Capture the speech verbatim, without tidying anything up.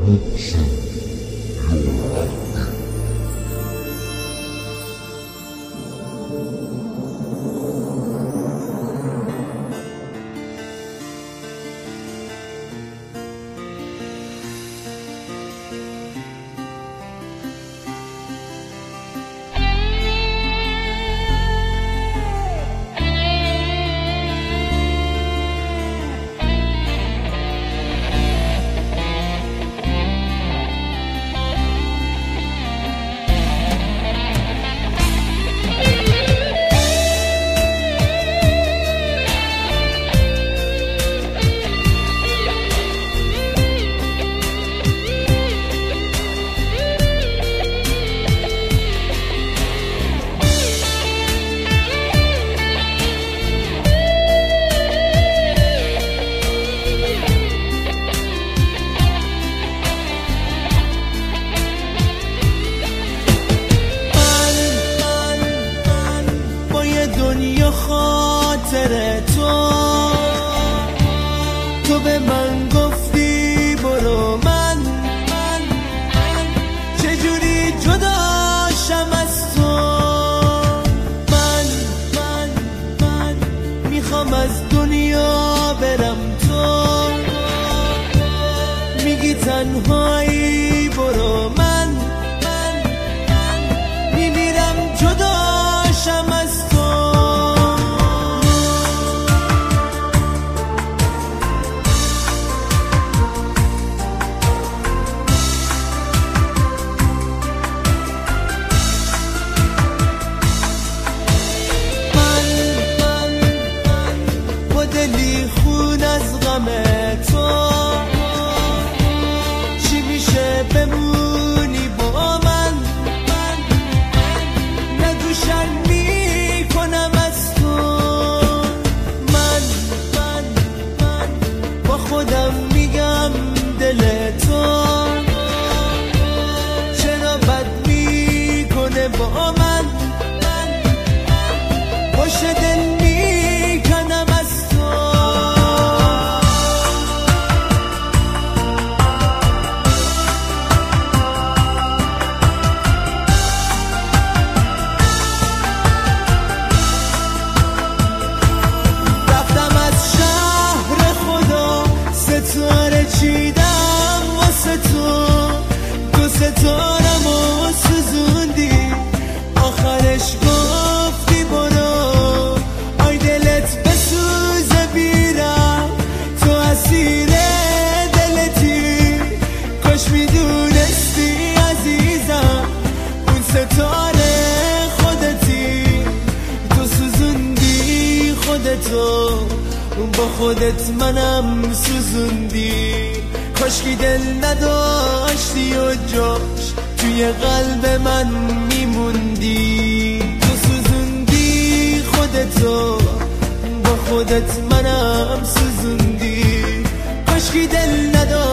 خاطر تو تو به من گفتی برو، من من چجوری جداشم از تو. من من من میخوام از دنیا برم، تو میگی تنهایی برو. من من من میمیرم جداشم از تو. خون از غم تو چی میشه بمونی با من؟ من نگو شرمی کنم از تو. من من من با خودم میگم دل تو چرا بد میکنه با من؟ من پشت دل میکنم از تو. ستاره چیدم واسه تو، دو ستارم و سوزوندی، آخرش گفتی برو. آی دلت بسوزه بیرم، تو اسیر دلتی، کاش میدونستی عزیزم اون ستاره خودتی. تو سوزوندی خودتو، با خودت منم سوزوندی. کاشکی دل نداشتی و جاش توی قلب من میموندی. تو سوزوندی خودتو، با خودت منم سوزوندی. کاشکی دل نداشتی